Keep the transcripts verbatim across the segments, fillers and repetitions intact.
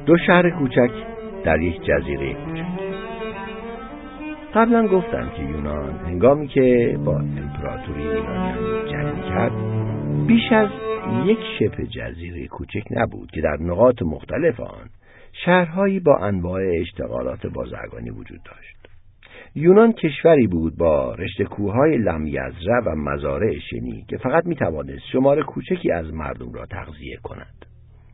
دو شهر کوچک در یک جزیره کوچک. قبلا گفتم که یونان هنگامی که با امپراتوری یونانیان جنگ کرد بیش از یک شبه جزیره کوچک نبود که در نقاط مختلف آن شهرهایی با انواع اشتغالات بازرگانی وجود داشت. یونان کشوری بود با رشته کوههای لمیزره و مزارع شنی که فقط میتوانست شمار کوچکی از مردم را تغذیه کند.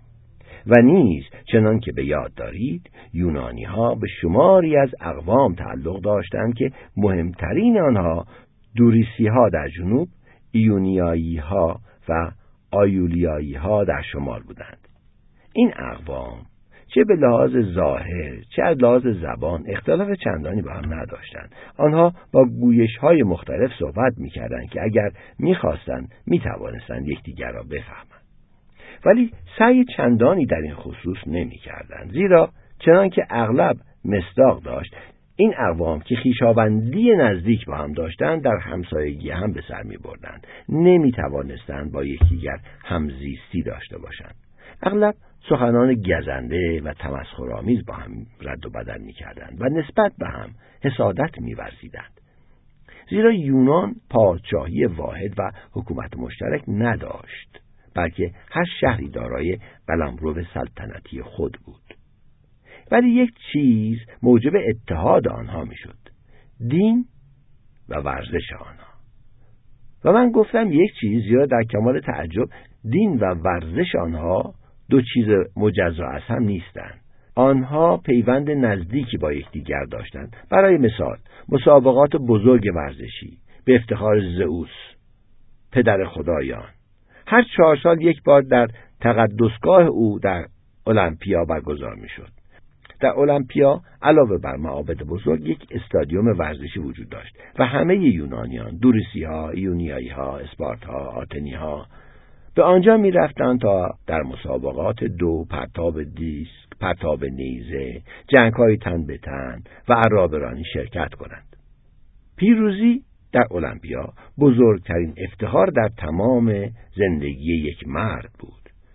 و نیز چنان که به یاد دارید یونانی ها به شماری از اقوام تعلق داشتند که مهمترین آنها دوریسی ها در جنوب، ایونیایی ها و آیولیایی ها در شمال بودند. این اقوام چه به لحاظ ظاهر چه از لحاظ زبان اختلاف چندانی با هم نداشتند. آنها با گویش های مختلف صحبت می‌کردند که اگر می‌خواستند می‌توانستند یکدیگر را بفهمند. ولی سعی چندانی در این خصوص نمی‌کردند، زیرا چنان که اغلب مصداق داشت این اقوام که خویشاوندی نزدیک با هم داشتند در همسایگی هم به سر می‌بردند، نمی‌توانستند با یکدیگر همزیستی داشته باشند. اغلب سخنان گزنده و تمسخرآمیز با هم رد و بدل می‌کردند و نسبت به هم حسادت می‌ورزیدند. زیرا یونان پادشاهی واحد و حکومت مشترک نداشت، بلکه هر شهری دارای قلمرو سلطنتی خود بود. ولی یک چیز موجب اتحاد آنها میشد: دین و ورزش آنها. و من گفتم یک چیز، زیرا در کمال تعجب دین و ورزش آنها دو چیز مجزا از هم نیستند. آنها پیوند نزدیکی با یکدیگر داشتند. برای مثال مسابقات بزرگ ورزشی به افتخار زئوس، پدر خدایان، هر چهار سال یک بار در تقدسگاه او در المپیا برگزار میشد. در المپیا علاوه بر معابد بزرگ یک استادیوم ورزشی وجود داشت و همه یونانیان، دوریسی ها، ایونیایی ها، اسپارت ها، آتنی ها به آنجا می رفتند تا در مسابقات دو، پرتاب دیسک، پرتاب نیزه، جنگ های تن به تن و عرابرانی شرکت کنند. پیروزی در المپیا بزرگترین افتخار در تمام زندگی یک مرد بود.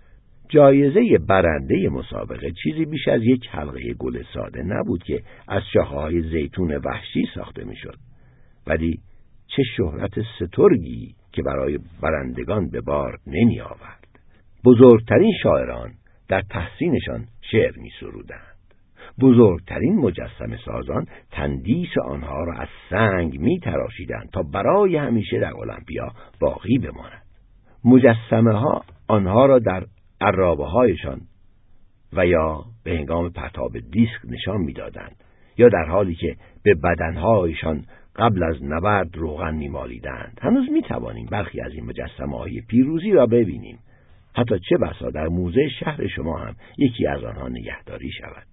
جایزه برنده مسابقه چیزی بیش از یک حلقه گل ساده نبود که از شاخه‌های زیتون وحشی ساخته میشد. ولی چه شهرت سترگی که برای برندگان به بار نمی آورد. بزرگترین شاعران در تحسینشان شعر می سرودند. بزرگترین مجسمه سازان تندیس آنها را از سنگ می تراشیدند تا برای همیشه در المپیا باقی بماند. مجسمه ها آنها را در عرابه هایشان و یا به هنگام پرتاب دیسک نشان می دادند، یا در حالی که به بدنهایشان قبل از نبرد روغن می مالیدند. هنوز می توانیم برخی از این مجسمه های پیروزی را ببینیم. حتی چه بسا در موزه شهر شما هم یکی از آنها نگهداری شود.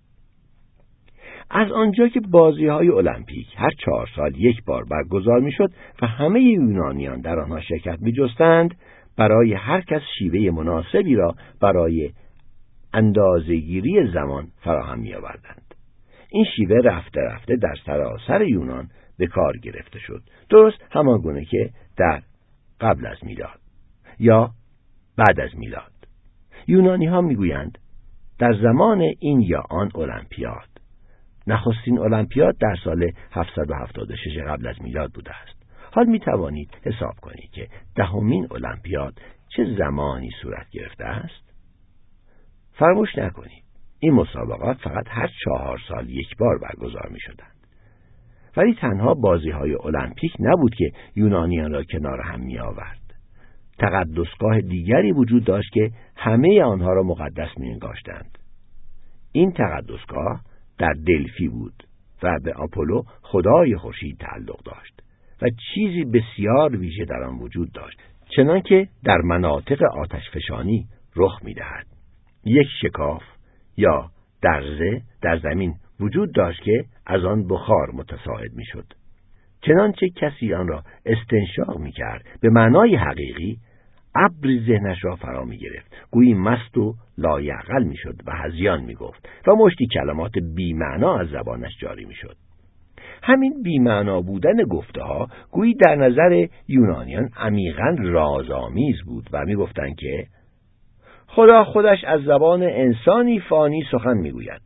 از آنجا که بازی های المپیک هر چهار سال یک بار برگزار می شد و همه یونانیان در آنها شرکت می جستند، برای هر کس شیوه مناسبی را برای اندازه‌گیری زمان فراهم می آوردند. این شیوه رفته رفته در سراسر یونان به کار گرفته شد، درست همان گونه که در قبل از میلاد یا بعد از میلاد. یونانی ها می گویند در زمان این یا آن المپیاد، نخستین المپیاد در سال هفتصد و هفتاد و شش قبل از میلاد بوده است. حال می توانید حساب کنید که دهمین المپیاد چه زمانی صورت گرفته است؟ فراموش نکنید این مسابقات فقط هر چهار سال یک بار برگزار می شدند. ولی تنها بازی های المپیک نبود که یونانیان را کنار هم می آورد. تقدسگاه دیگری وجود داشت که همه آنها را مقدس می انگاشتند. این تقدسگاه در دلفی بود و به آپولو خدای خورشید تعلق داشت و چیزی بسیار ویژه در آن وجود داشت، چنان که در مناطق آتشفشانی رخ می دهد. یک شکاف یا درزه در زمین وجود داشت که از آن بخار متصاعد می شد. چنانچه کسی آن را استنشاق می کرد، به معنای حقیقی ابری ذهنش را فرا می گرفت، گویی مست و لایعقل می شد و هذیان می گفت و مشتی کلمات بی معنا از زبانش جاری می شد. همین بی معنا بودن گفته ها گویی در نظر یونانیان عمیقاً رازآمیز بود و می گفتند که خدا خودش از زبان انسانی فانی سخن میگوید.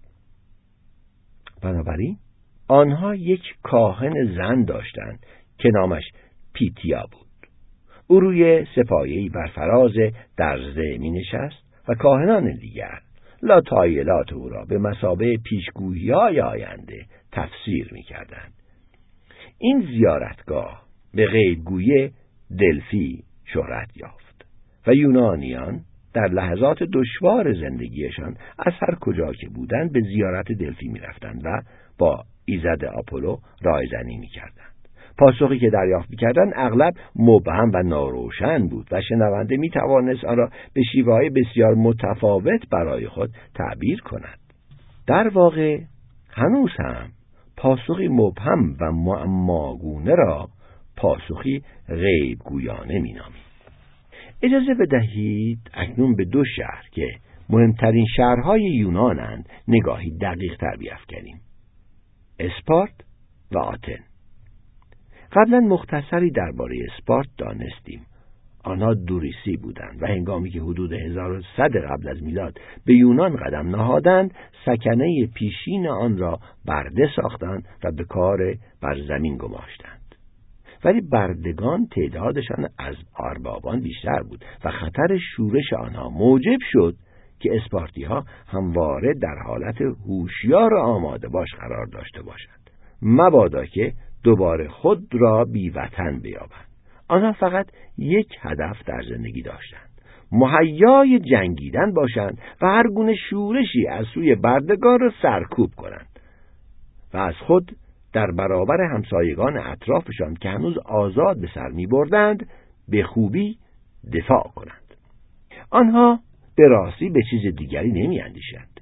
بنابراین آنها یک کاهن زن داشتند که نامش پیتیا بود. او روی سپایه‌ای بر فراز درزده می نشست و کاهنان دیگر لاتایلات او را به مثابه پیشگویی‌های آینده تفسیر می کردند. این زیارتگاه به غیبگویی دلفی شهرت یافت و یونانیان در لحظات دشوار زندگیشان از هر کجا که بودند به زیارت دلفی می رفتند و با ایزد آپولو رایزنی می کردند. پاسخی که دریافت می کردند اغلب مبهم و ناروشن بود و شنونده می توانست آن را به شیوه‌های بسیار متفاوت برای خود تعبیر کند. در واقع هنوز هم پاسخی مبهم و معماگونه را پاسخی غیبگویانه می نامید. اجازه بدهید اکنون به دو شهر که مهمترین شهرهای یونانند نگاهی دقیق تر بیفکنیم: اسپارت و آتن. قبلا مختصری درباره اسپارت دانستیم. آنها دوریسی بودند و هنگامی که حدود هزار و صد قبل از میلاد به یونان قدم نهادند، سکنه پیشین آن را برده ساختند و به کار بر زمین گماشتند. ولی بردگان تعدادشان از اربابان بیشتر بود و خطر شورش آنها موجب شد که اسپارتی ها همواره در حالت هوشیار آماده باش قرار داشته باشند، مبادا که دوباره خود را بی وطن بیابند. آنها فقط یک هدف در زندگی داشتند: مهیای جنگیدن باشند و هر گونه شورشی از سوی بردگان را سرکوب کنند و از خود در برابر همسایگان اطرافشان که هنوز آزاد به سر می بردند به خوبی دفاع کنند. آنها به راستی به چیز دیگری نمی اندیشند.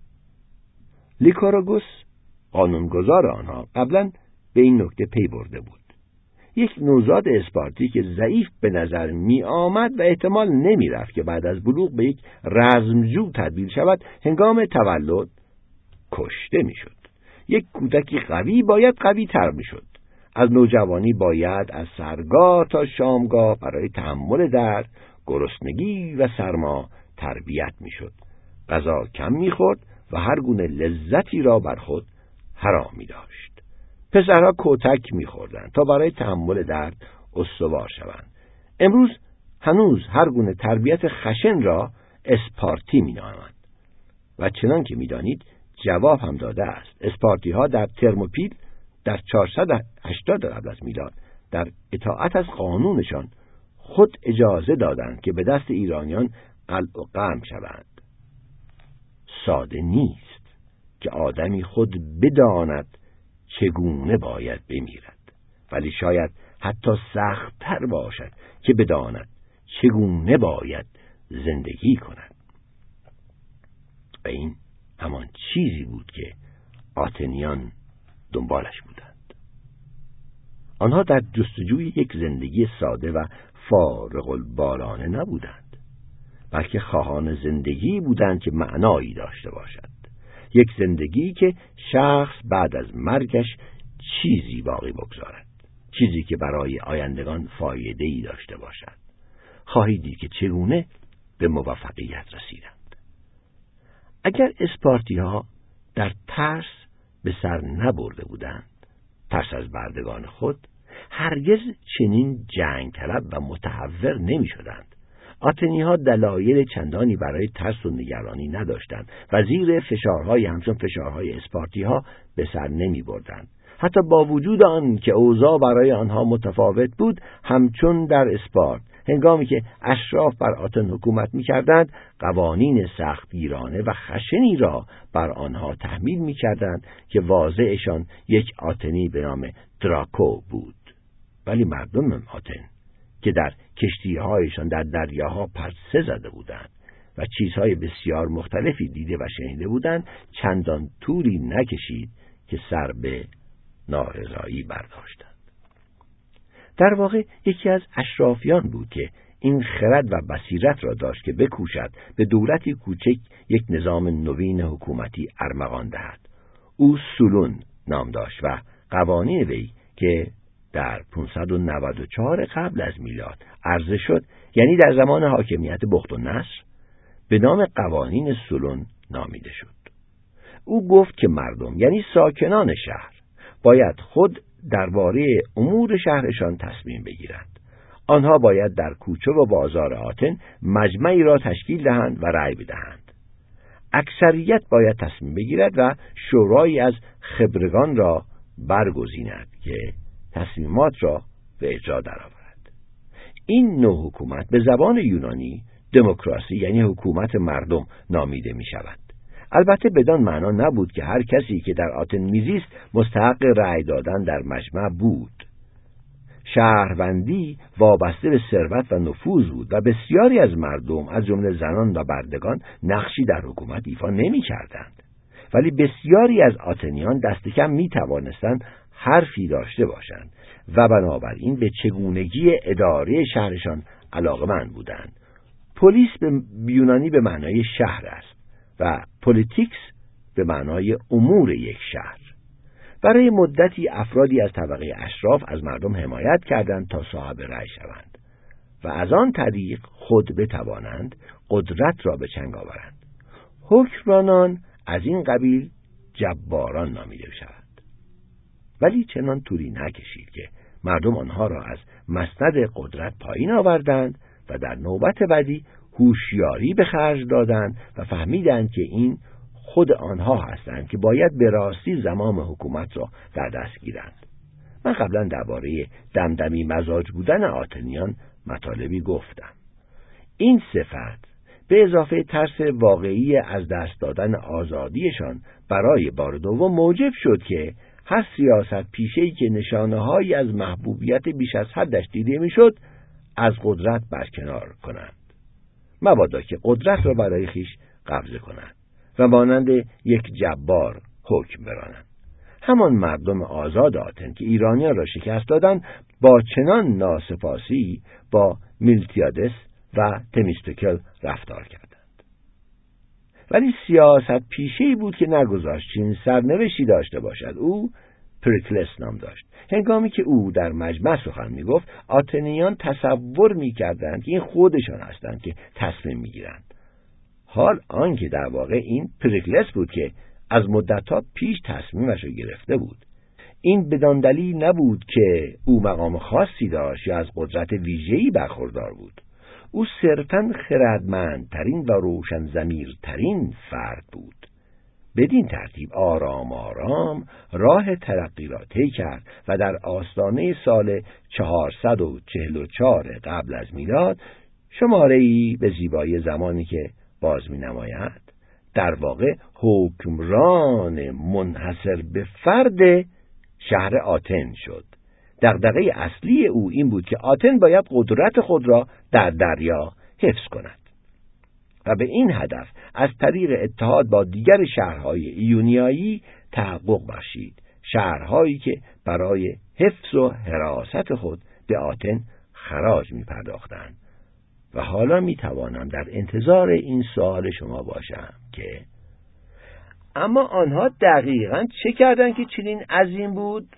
لیکاراگوس قانونگذار آنها قبلا به این نکته پی برده بود. یک نوزاد اسپارتی که ضعیف به نظر می آمد و احتمال نمی رفت که بعد از بلوغ به یک رزمجو تبدیل شود، هنگام تولد کشته می شد. یک کودکی قوی باید قوی تر می شد. از نوجوانی باید از سرگاه تا شامگاه برای تحمل درد، گرسنگی و سرما تربیت می شد. غذا کم می خورد و هر گونه لذتی را بر خود حرام می داشت. پسرها کتک می خوردند تا برای تحمل درد استوار شوند. امروز هنوز هر گونه تربیت خشن را اسپارتی می نامند و چنان که می دانید جواب هم داده است. اسپارتی ها در ترموپیل در چهارصد و هشتاد قبل از میلاد در اطاعت از قانونشان خود اجازه دادند که به دست ایرانیان قلع و قمع شوند. ساده نیست که آدمی خود بداند چگونه باید بمیرد، ولی شاید حتی سخت‌تر باشد که بداند چگونه باید زندگی کند. و این همان چیزی بود که آتنیان دنبالش بودند. آنها در جستجوی یک زندگی ساده و فارغ البالانه نبودند، بلکه خواهان زندگی بودند که معنایی داشته باشد. یک زندگی که شخص بعد از مرگش چیزی باقی بگذارد، چیزی که برای آیندگان فایده‌ای داشته باشد. خواهید دید که چگونه به موفقیت رسیدند. اگر اسپارتی ها در ترس به سر نبرده بودند، ترس از بردگان خود، هرگز چنین جنگ طلب و متحور نمی شدند. آتنی ها دلایل چندانی برای ترس و نگرانی نداشتند و زیر فشارهای همچون فشارهای اسپارتی ها به سر نمی بردند. حتی با وجود آن که اوضاع برای آنها متفاوت بود، همچون در اسپارت هنگامی که اشراف بر آتن حکومت می‌کردند، قوانین سختگیرانه و خشنی را بر آنها تحمیل می‌کردند که واضعشان یک آتنی به نام دراکو بود. ولی مردم آتن که در کشتی‌هایشان در دریاها پرسه زده بودند و چیزهای بسیار مختلفی دیده و شنیده بودند، چندان طولی نکشید که سر به نارضایی برداشتند. در واقع یکی از اشرافیان بود که این خرد و بصیرت را داشت که بکوشد به دولتی کوچک یک نظام نوین حکومتی ارمغان دهد. او سولون نام داشت و قوانین وی که در پانصد و نود و چهار قبل از میلاد عرضه شد، یعنی در زمان حاکمیت بخت و نصر، به نام قوانین سولون نامیده شد. او گفت که مردم، یعنی ساکنان شهر، باید خود درباره امور شهرشان تصمیم بگیرند. آنها باید در کوچه و بازار آتن مجمعی را تشکیل دهند و رأی بدهند. اکثریت باید تصمیم بگیرد و شورایی از خبرگان را برگزیند که تصمیمات را به اجرا درآورد. این نوع حکومت به زبان یونانی دموکراسی، یعنی حکومت مردم، نامیده می شود. البته بدان معنا نبود که هر کسی که در آتن میزیست مستحق رأی دادن در مجمع بود. شهروندی وابسته به ثروت و نفوذ بود و بسیاری از مردم، از جمله زنان و بردگان، نقشی در حکومت ایفا نمی کردند. ولی بسیاری از آتنیان دست کم می توانستند حرفی داشته باشند و بنابراین به چگونگی اداره شهرشان علاقه‌مند بودند. پلیس به یونانی به معنای شهر است و پولیتیکس به معنای امور یک شهر. برای مدتی افرادی از طبقه اشراف از مردم حمایت کردند تا صاحب رأی شوند و از آن طریق خود بتوانند قدرت را به چنگ آورند. حکمرانان از این قبیل جباران نامیده شوند. ولی چنان طولی نکشید که مردم آنها را از مسند قدرت پایین آوردند و در نوبت بعدی هوشیاری به خرج دادند و فهمیدند که این خود آنها هستند که باید به راستی زمام حکومت را در دست گیرند. من قبلا درباره دمدمی مزاج بودن آتنیان مطالبی گفتم. این صفت به اضافه ترس واقعی از دست دادن آزادیشان برای بار دوم موجب شد که هر سیاست پیشه‌ای که نشانه‌هایی از محبوبیت بیش از حدش دیده میشد از قدرت برکنار کنند، مبادا که قدرت را برای خیش قبضه کنند و مانند یک جبار حکم برانند. همان مردم آزاد آتن که ایرانیان را شکست دادند با چنان ناسپاسی با میلتیادس و تمیستوکل رفتار کردند. ولی سیاست پیشه‌ای بود که نگذاشت چنین سرنوشتی داشته باشد. او پریکلس نام داشت. هنگامی که او در مجمع سخن میگفت، آتنیان تصور میکردند که این خودشان هستند که تصمیم میگیرند، حال آنکه در واقع این پریکلس بود که از مدتها پیش تصمیمش را گرفته بود. این بدان دلیل نبود که او مقام خاصی داشت یا از قدرت ویژه‌ای برخوردار بود. او صرفاً خردمندترین و روشن ضمیرترین فرد بود. بدین ترتیب آرام آرام راه ترقی را طی کرد و در آستانه سال چهارصد و چهل و چهار قبل از میلاد، شماره‌ای به زیبایی زمانی که باز می نماید، در واقع حکمران منحصر به فرد شهر آتن شد. دغدغه اصلی او این بود که آتن باید قدرت خود را در دریا حفظ کند و به این هدف از طریق اتحاد با دیگر شهرهای ایونیایی تحقق بخشید، شهرهایی که برای حفظ و حراست خود به آتن خراج می پرداختند. و حالا می توانم در انتظار این سوال شما باشم که اما آنها دقیقاً چه کردند که چنین عظیم بود؟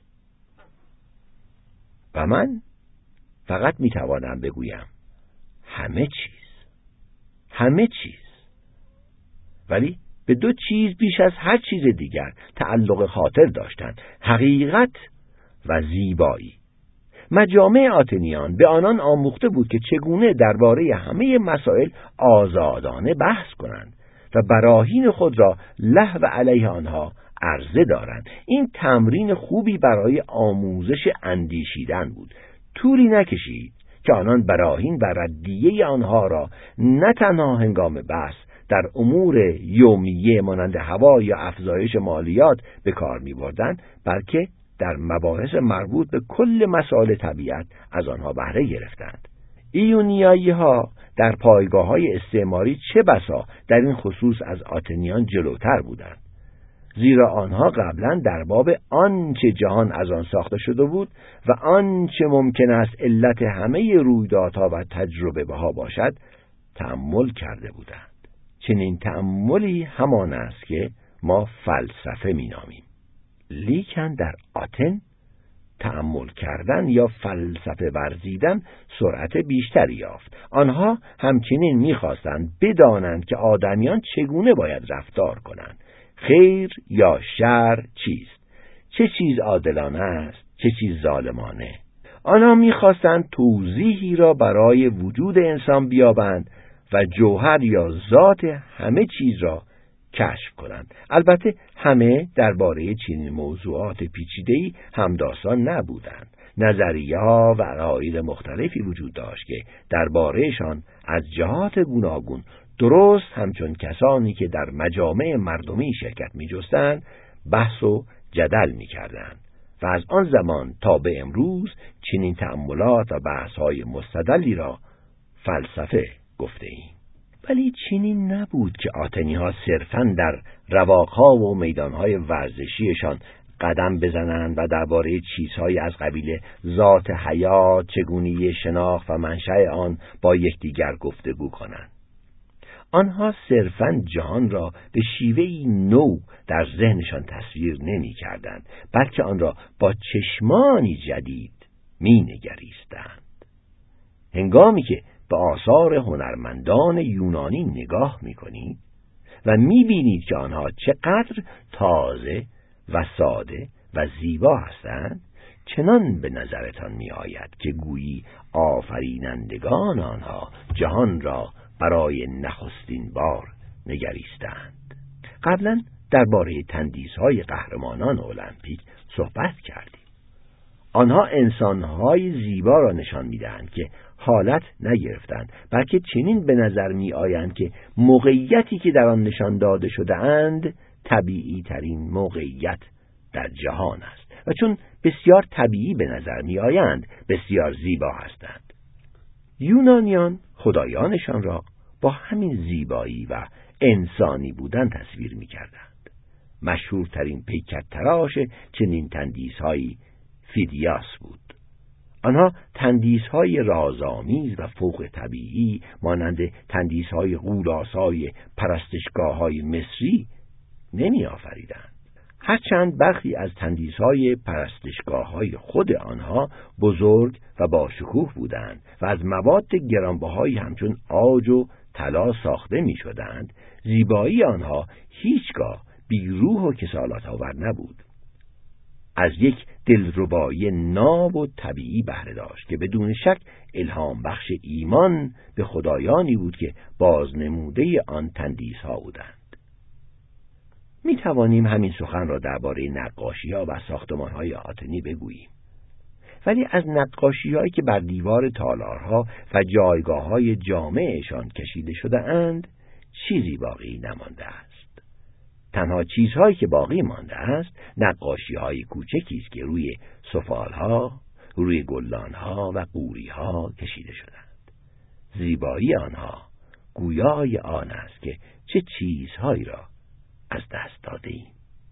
و من فقط می توانم بگویم همه چیز، همه چیز. ولی به دو چیز بیش از هر چیز دیگر تعلق خاطر داشتند: حقیقت و زیبایی. مجامع آتنیان به آنان آموخته بود که چگونه درباره همه مسائل آزادانه بحث کنند و براهین خود را لهو علیه آنها عرضه دارند. این تمرین خوبی برای آموزش اندیشیدن بود. طولی نکشید که آنان براهین و ردیه آنها را نه تنها هنگام بحث در امور یومیه مانند هوا یا افزایش مالیات به کار می بردند، بلکه در مباحث مربوط به کل مسائل طبیعت از آنها بهره گرفتند. ایونیایی ها در پایگاه های استعماری چه بسا در این خصوص از آتنیان جلوتر بودند، زیرا آنها قبلا در باب آنچه جهان از آن ساخته شده بود و آنچه ممکن است علت همه رویدادها و تجربه ها باشد تأمل کرده بودند. چنین تأملی همان است که ما فلسفه می نامیم. لیکن در آتن تأمل کردن یا فلسفه ورزیدن سرعت بیشتری یافت. آنها همچنین می‌خواستند بدانند که آدمیان چگونه باید رفتار کنند. خیر یا شر چیست؟ چه چیز عادلانه است؟ چه چیز ظالمانه؟ آنها می‌خواستند توضیحی را برای وجود انسان بیابند و جوهر یا ذات همه چیز را کشف کنند. البته همه درباره چنین موضوعات پیچیده‌ای همداستان نبودند. نظریه‌ها و عقاید مختلفی وجود داشت که درباره‌شان از جهات گوناگون درست همچون کسانی که در مجامع مردمی شرکت می‌جستند بحث و جدل می‌کردند و از آن زمان تا به امروز چنین تأملات و بحث‌های مستدلی را فلسفه گفته‌ایم. ولی چنین نبود که آتنی‌ها صرفاً در رواق‌ها و میدان‌های ورزشیشان قدم بزنند و درباره چیزهای از قبیل ذات حیات، چگونگی شناخت و منشأ آن با یکدیگر گفتگو کنند. آنها صرفاً جهان را به شیوهی نو در ذهنشان تصویر نمی‌کردند، بلکه آن را با چشمانی جدید می‌نگریستند. هنگامی که به آثار هنرمندان یونانی نگاه می‌کنید و می‌بینید که آنها چقدر تازه و ساده و زیبا هستند، چنان به نظرتان می‌آید که گویی آفرینندگان آنها جهان را برای نخستین بار نگریستند. قبلا درباره تندیس‌های قهرمانان المپیک صحبت کردیم. آنها انسان‌های زیبا را نشان می‌دهند که حالت نگرفتند، بلکه چنین به نظر می‌آیند که موقعیتی که در آن نشان داده شده اند طبیعی ترین موقعیت در جهان است و چون بسیار طبیعی به نظر می‌آیند بسیار زیبا هستند. یونانیان خدایانشان را با همین زیبایی و انسانی بودن تصویر می‌کردند. مشهورترین پیکر تراش چنین تندیس‌هایی فیدیاس بود. آنها تندیس‌های رازآمیز و فوق طبیعی مانند تندیس‌های غول‌آسای پرستشگاه‌های مصری نمی‌آفریدند. هرچند برخی از تندیس‌های پرستشگاه‌های خود آنها بزرگ و با شکوه بودند و از مواد گرانبهایی همچون عاج و طلا ساخته می‌شدند، زیبایی آنها هیچگاه بی روح و کسالت آور نبود. از یک دلربایی ناب و طبیعی بهره داشت که بدون شک الهام بخش ایمان به خدایانی بود که بازنموده آن تندیس‌ها بودند. می توانیم همین سخن را درباره نقاشی‌ها و ساختمان‌های آتنی بگوییم. ولی از نقاشی‌هایی که بر دیوار تالارها و جایگاه‌های جامعشان کشیده شده اند چیزی باقی نمانده است. تنها چیزهایی که باقی مانده است نقاشی‌های کوچکی است که روی سفال‌ها، روی گلدان‌ها و قوری‌ها کشیده شدند. زیبایی آنها گویای آن است که چه چیزهایی را از دست داده‌ایم.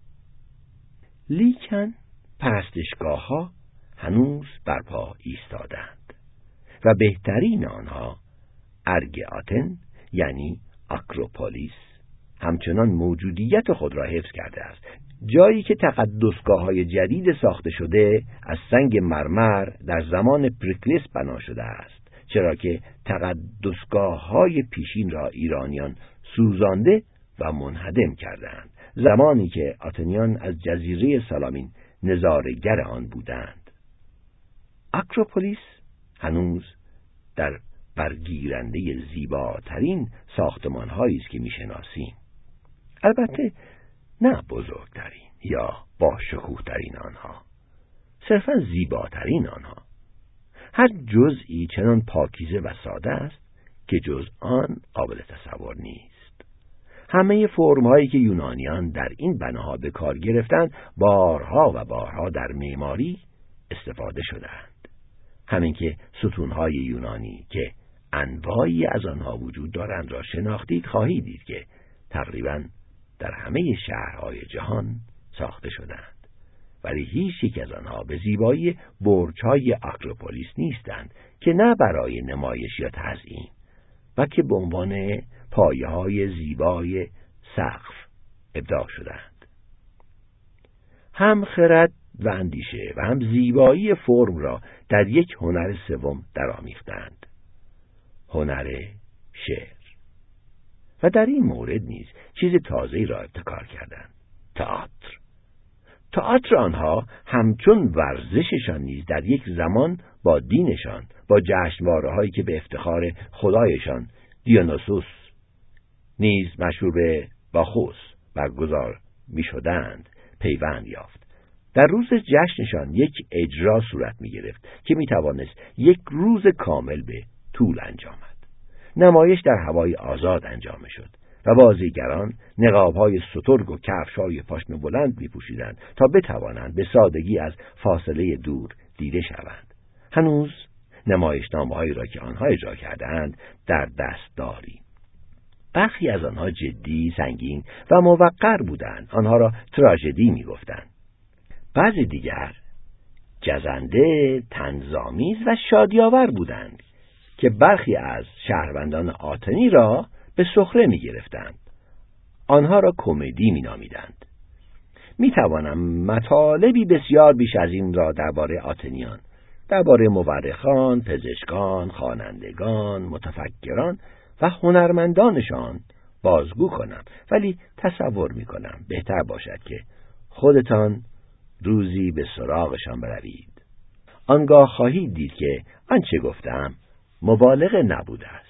لیکن پرستشگاه‌ها هنوز برپا ایستادند و بهترین آنها ارگ آتن یعنی آکروپولیس همچنان موجودیت خود را حفظ کرده است، جایی که تقدسگاه‌های جدید ساخته شده از سنگ مرمر در زمان پریکلیس بنا شده است، چرا که تقدسگاه‌های پیشین را ایرانیان سوزانده و منهدم کردند، زمانی که آتنیان از جزیره سالامین نظاره‌گر آن بودند. آکروپولیس هنوز در برگیرنده زیباترین ساختمان‌هایی است که می‌شناسیم. البته نه بزرگترین یا با شکوه‌ترین آنها، صرفاً زیباترین آنها. هر جزئی چنان پاکیزه و ساده است که جز آن قابل تصور نیست. همه فرم‌هایی که یونانیان در این بناها به کار گرفتند بارها و بارها در معماری استفاده شدند. همین که ستون‌های یونانی که انواعی از آنها وجود دارند را شناختید خواهید دید که تقریباً در همه شهرهای جهان ساخته شدند، ولی هیچ یک از آنها به زیبایی برج‌های آکروپولیس نیستند که نه برای نمایش یا تزیین، بلکه به عنوان پایه‌های زیبای سقف ابداع شدند. هم خرد و اندیشه و هم زیبایی فرم را در یک هنر سوم درآمیختند، هنر شعر. و در این مورد نیز چیز تازه‌ای را ابتکار کردند، تئاتر. تئاتر آنها همچون ورزششان نیز در یک زمان با دینشان، با جشنواره‌هایی که به افتخار خدایشان دیونوسوس نیز مشهور به باخوس برگزار می‌شدند پیوند یافت. در روز جشنشان یک اجرا صورت می‌گرفت که می‌توانست یک روز کامل به طول انجامد. نمایش در هوای آزاد انجام شد و بازیگران نقاب‌های سترگ و کفش‌های پاشنه بلند می‌پوشیدند تا بتوانند به سادگی از فاصله دور دیده شوند. هنوز نمایشنامه‌هایی را که آنها اجرا کردند در دست داریم. برخی از آنها جدی، سنگین و موقر بودند. آنها را تراژدی می‌گفتند. بعضی دیگر جزنده، طنزآمیز و شادی‌آور بودند که برخی از شهروندان آتنی را به سخره می‌گرفتند. آنها را کمدی می‌نامیدند. می‌توانم مطالبی بسیار بیش از این را درباره آتنیان، درباره مورخان، پزشکان، خوانندگان، متفکران و هنرمندانشان بازگو کنم، ولی تصور می‌کنم بهتر باشد که خودتان روزی به سراغشان بروید. آنگاه خواهید دید که آنچه گفتم مبالغه نبوده است.